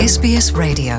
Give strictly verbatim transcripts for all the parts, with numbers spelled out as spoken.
S B S Radio.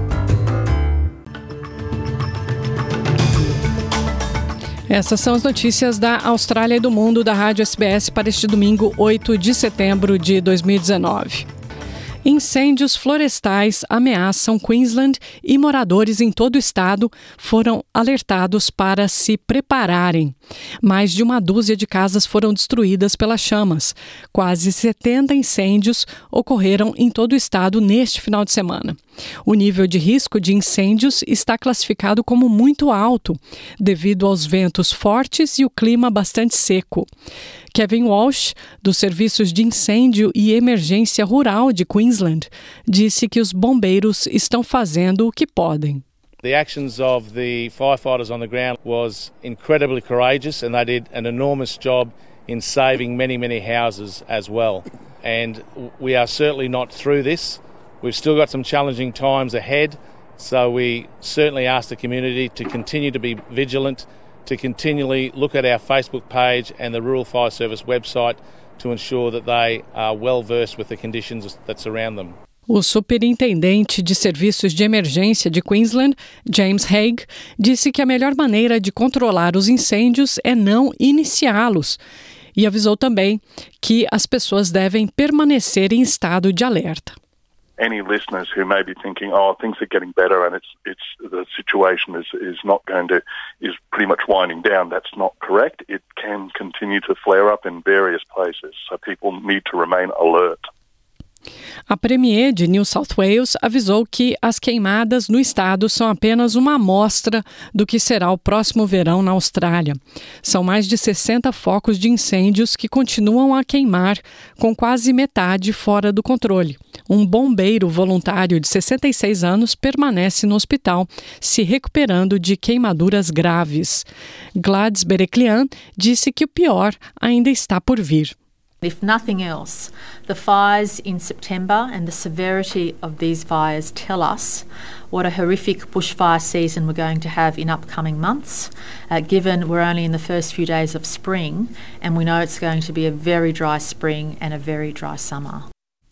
Essas são as notícias da Austrália e do mundo da Rádio S B S para este domingo, oito de setembro de dois mil e dezenove. Incêndios florestais ameaçam Queensland e moradores em todo o estado foram alertados para se prepararem. Mais de uma dúzia de casas foram destruídas pelas chamas. Quase setenta incêndios ocorreram em todo o estado neste final de semana. O nível de risco de incêndios está classificado como muito alto, devido aos ventos fortes e o clima bastante seco. Kevin Walsh, dos Serviços de Incêndio e Emergência Rural de Queensland, disse que os bombeiros estão fazendo o que podem. The actions of the firefighters on the ground was incredibly courageous, and they did an enormous job in saving many, many houses as well. And we are certainly not through this. We've still got some challenging times ahead, so we certainly ask the community to continue to be vigilant, to continually look at our Facebook page and the Rural Fire Service website to ensure that they are well versed with the conditions that surround them. O superintendente de serviços de emergência de Queensland, James Haig, disse que a melhor maneira de controlar os incêndios é não iniciá-los e avisou também que as pessoas devem permanecer em estado de alerta. Any listeners who may be thinking, oh, things are getting better and it's it's the situation is is not going to is pretty much winding down. That's not correct. It can continue to flare up in various places, so people need to remain alert. A Premier de New South Wales avisou que as queimadas no estado são apenas uma amostra do que será o próximo verão na Austrália. São mais de sessenta focos de incêndios que continuam a queimar, com quase metade fora do controle. Um bombeiro voluntário de sessenta e seis anos permanece no hospital, se recuperando de queimaduras graves. Gladys Berejiklian disse que o pior ainda está por vir. If nothing else, the fires in September and the severity of these fires tell us what a horrific bushfire season we're going to have in upcoming months, uh, given we're only in the first few days of spring and we know it's going to be a very dry spring and a very dry summer.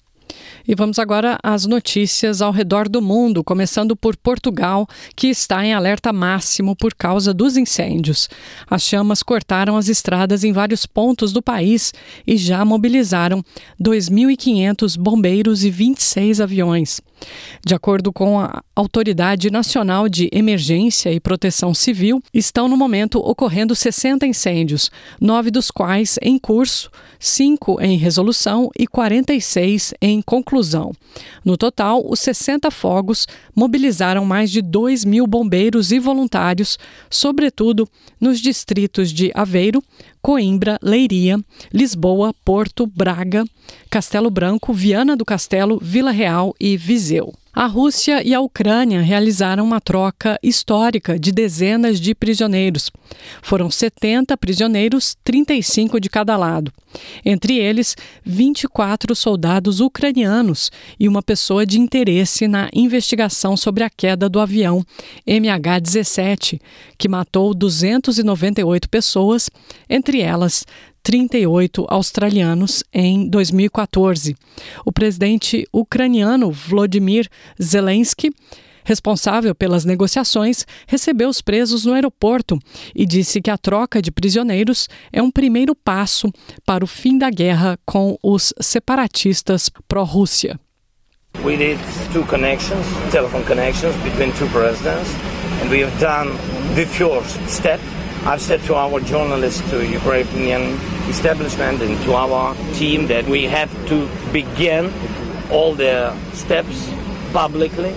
E vamos agora às notícias ao redor do mundo, começando por Portugal, que está em alerta máximo por causa dos incêndios. As chamas cortaram as estradas em vários pontos do país e já mobilizaram dois mil e quinhentos bombeiros e vinte e seis aviões. De acordo com a Autoridade Nacional de Emergência e Proteção Civil, estão no momento ocorrendo sessenta incêndios, nove dos quais em curso, cinco em resolução e quarenta e seis em conclusão. No total, os sessenta fogos mobilizaram mais de dois mil bombeiros e voluntários, sobretudo nos distritos de Aveiro, Coimbra, Leiria, Lisboa, Porto, Braga, Castelo Branco, Viana do Castelo, Vila Real e Viseu. A Rússia e a Ucrânia realizaram uma troca histórica de dezenas de prisioneiros. Foram setenta prisioneiros, trinta e cinco de cada lado. Entre eles, vinte e quatro soldados ucranianos e uma pessoa de interesse na investigação sobre a queda do avião M H dezessete, que matou duzentas e noventa e oito pessoas, entre elas trinta e oito australianos em dois mil e quatorze. O presidente ucraniano Volodymyr Zelensky, responsável pelas negociações, recebeu os presos no aeroporto e disse que a troca de prisioneiros é um primeiro passo para o fim da guerra com os separatistas pró-Rússia. We did two connections, telephone connections between two presidents, and we have done the first step. I've said to our journalists, to Ukrainian establishment and to our team that we have to begin all the steps publicly.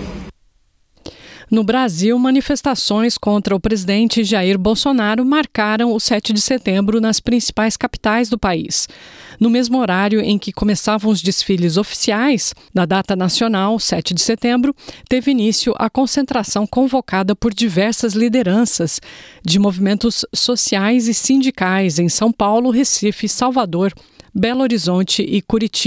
No Brasil, manifestações contra o presidente Jair Bolsonaro marcaram o sete de setembro nas principais capitais do país. No mesmo horário em que começavam os desfiles oficiais da data nacional, sete de setembro, teve início a concentração convocada por diversas lideranças de movimentos sociais e sindicais em São Paulo, Recife, Salvador, Belo Horizonte e Curitiba.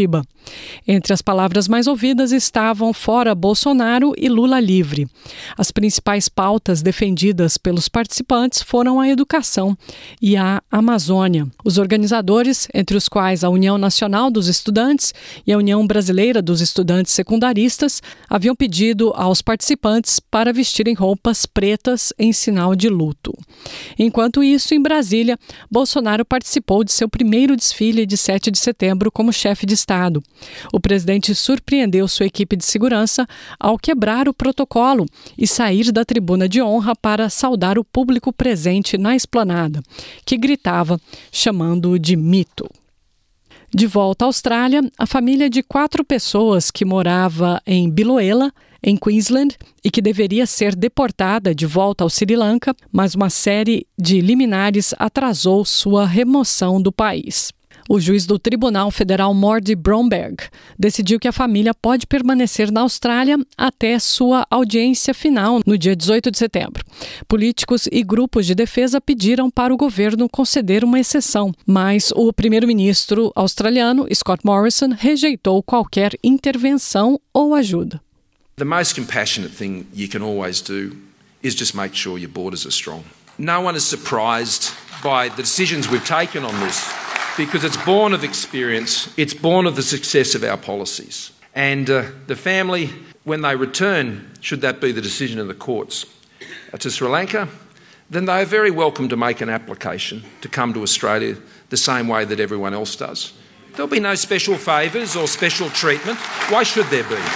Entre as palavras mais ouvidas estavam fora Bolsonaro e Lula livre. As principais pautas defendidas pelos participantes foram a educação e a Amazônia. Os organizadores, entre os quais a União Nacional dos Estudantes e a União Brasileira dos Estudantes Secundaristas, haviam pedido aos participantes para vestirem roupas pretas em sinal de luto. Enquanto isso, em Brasília, Bolsonaro participou de seu primeiro desfile de sete de setembro como chefe de Estado. O presidente surpreendeu sua equipe de segurança ao quebrar o protocolo e sair da tribuna de honra para saudar o público presente na esplanada, que gritava, chamando-o de mito. De volta à Austrália, a família de quatro pessoas que morava em Biloela, em Queensland, e que deveria ser deportada de volta ao Sri Lanka, mas uma série de liminares atrasou sua remoção do país. O juiz do Tribunal Federal Mordy Bromberg decidiu que a família pode permanecer na Austrália até sua audiência final no dia dezoito de setembro. Políticos e grupos de defesa pediram para o governo conceder uma exceção, mas o primeiro-ministro australiano, Scott Morrison, rejeitou qualquer intervenção ou ajuda. The most compassionate thing you can always do is just make sure your borders are strong. No one is surprised by the decisions we've taken on this, because it's born of experience, it's born of the success of our policies. And uh, the family, when they return, should that be the decision of the courts, uh, to Sri Lanka, then they are very welcome to make an application to come to Australia the same way that everyone else does. There'll be no special favours or special treatment. Why should there be?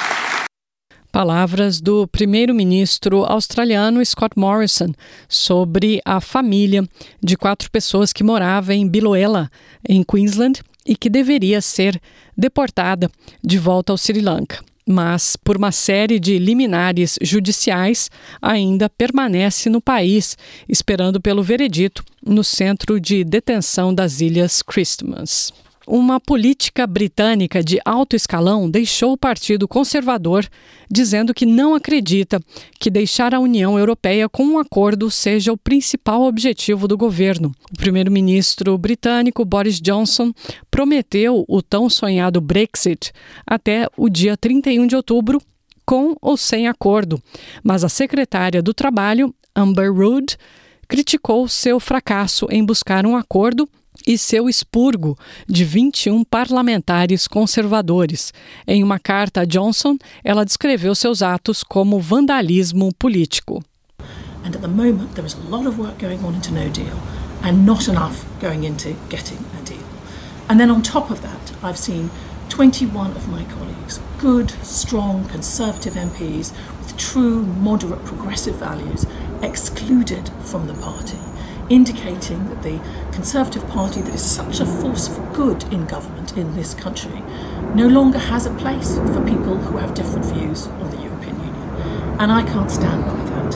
Palavras do primeiro-ministro australiano Scott Morrison sobre a família de quatro pessoas que morava em Biloela, em Queensland, e que deveria ser deportada de volta ao Sri Lanka. Mas, por uma série de liminares judiciais, ainda permanece no país, esperando pelo veredito no centro de detenção das Ilhas Christmas. Uma política britânica de alto escalão deixou o Partido Conservador, dizendo que não acredita que deixar a União Europeia com um acordo seja o principal objetivo do governo. O primeiro-ministro britânico Boris Johnson prometeu o tão sonhado Brexit até o dia trinta e um de outubro, com ou sem acordo, mas a secretária do Trabalho, Amber Rudd, criticou seu fracasso em buscar um acordo e seu expurgo de vinte e um parlamentares conservadores. Em uma carta a Johnson, ela descreveu seus atos como vandalismo político. And at the moment there is a lot of work going on into no deal and not enough going into getting a deal. And then on top of that, I've seen twenty-one of my colleagues, good, strong, conservative M Ps with true, moderate, progressive values, excluded from the party, indicating that the Conservative Party, that is such a force for good in government in this country, no longer has a place for people who have different views on the European Union. And I can't stand by that.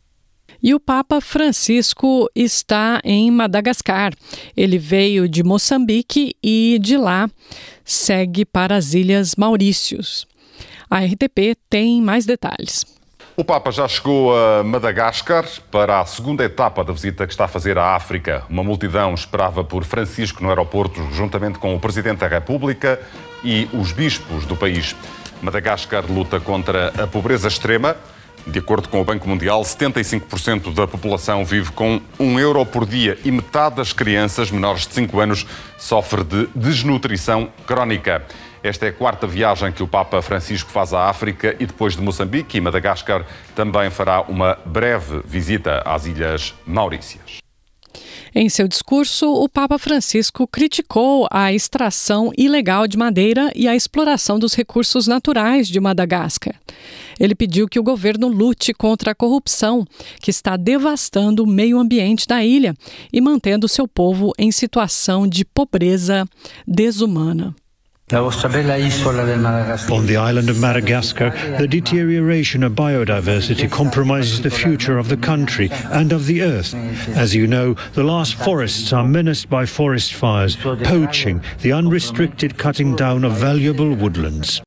E o Papa Francisco está em Madagascar. Ele veio de Moçambique e de lá segue para as Ilhas Maurícios. A R T P tem mais detalhes. O Papa já chegou a Madagascar para a segunda etapa da visita que está a fazer à África. Uma multidão esperava por Francisco no aeroporto, juntamente com o Presidente da República e os bispos do país. Madagascar luta contra a pobreza extrema. De acordo com o Banco Mundial, setenta e cinco por cento da população vive com um euro por dia e metade das crianças menores de cinco anos sofre de desnutrição crónica. Esta é a quarta viagem que o Papa Francisco faz à África e depois de Moçambique e Madagascar também fará uma breve visita às Ilhas Maurícias. Em seu discurso, o Papa Francisco criticou a extração ilegal de madeira e a exploração dos recursos naturais de Madagascar. Ele pediu que o governo lute contra a corrupção, que está devastando o meio ambiente da ilha e mantendo seu povo em situação de pobreza desumana. On the island of Madagascar, the deterioration of biodiversity compromises the future of the country and of the earth. As you know, the last forests are menaced by forest fires, poaching, the unrestricted cutting down of valuable woodlands.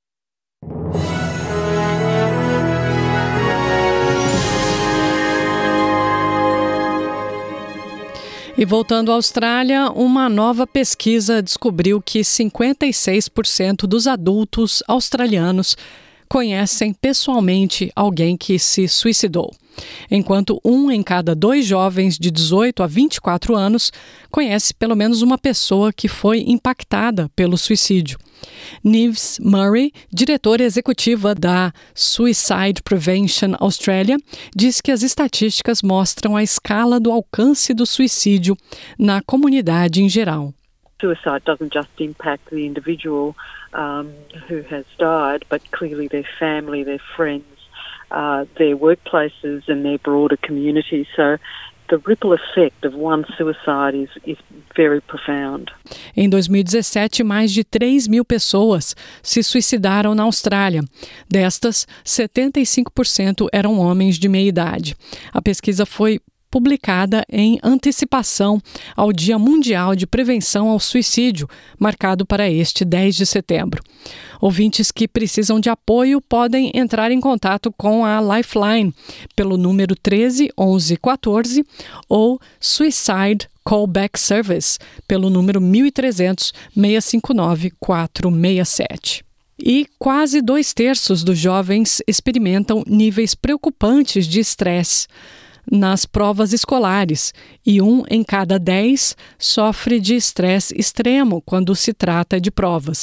E voltando à Austrália, uma nova pesquisa descobriu que cinquenta e seis por cento dos adultos australianos conhecem pessoalmente alguém que se suicidou, enquanto um em cada dois jovens de dezoito a vinte e quatro anos conhece pelo menos uma pessoa que foi impactada pelo suicídio. Nives Murray, diretora executiva da Suicide Prevention Australia, diz que as estatísticas mostram a escala do alcance do suicídio na comunidade em geral. Suicide doesn't just impact the individual um, who has died, but clearly their family, their friends, uh, their workplaces and their broader community. So the ripple effect of one suicide is, is very profound. Em dois mil e dezessete, mais de três mil pessoas se suicidaram na Austrália. Destas, setenta e cinco por cento eram homens de meia idade. A pesquisa foi publicada em antecipação ao Dia Mundial de Prevenção ao Suicídio, marcado para este dez de setembro. Ouvintes que precisam de apoio podem entrar em contato com a Lifeline pelo número treze onze quatorze ou Suicide Callback Service pelo número mil e trezentos, seis cinco nove, quatro seis sete. E quase dois terços dos jovens experimentam níveis preocupantes de estresse nas provas escolares, e um em cada dez sofre de estresse extremo quando se trata de provas.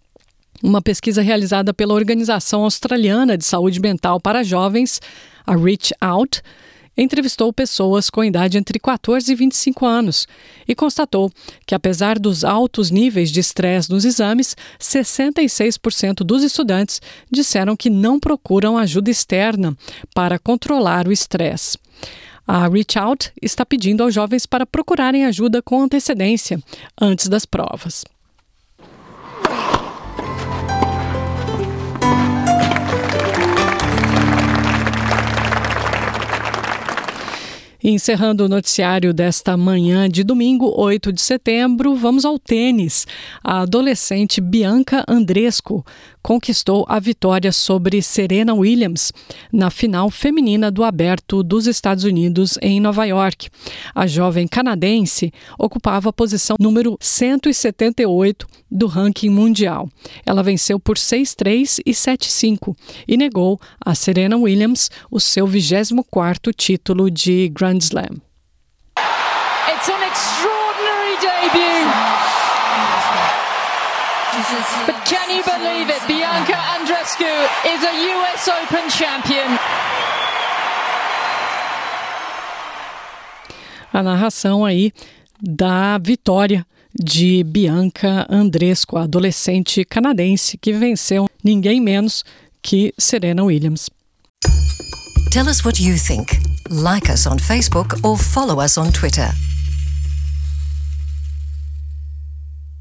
Uma pesquisa realizada pela Organização Australiana de Saúde Mental para Jovens, a Reach Out, entrevistou pessoas com idade entre quatorze e vinte e cinco anos e constatou que, apesar dos altos níveis de estresse nos exames, sessenta e seis por cento dos estudantes disseram que não procuram ajuda externa para controlar o estresse. A Reach Out está pedindo aos jovens para procurarem ajuda com antecedência antes das provas. E encerrando o noticiário desta manhã de domingo, oito de setembro, vamos ao tênis. A adolescente Bianca Andreescu conquistou a vitória sobre Serena Williams na final feminina do Aberto dos Estados Unidos em Nova York. A jovem canadense ocupava a posição número cento e setenta e oito do ranking mundial. Ela venceu por seis a três e sete a cinco e negou a Serena Williams o seu vigésimo quarto título de Grand Slam. It's an extraordinary debut. But can you believe it? Bianca Andreescu is a U S Open champion. A narração aí da vitória de Bianca Andreescu, a adolescente canadense que venceu ninguém menos que Serena Williams. Tell us what you think. Like us on Facebook or follow us on Twitter.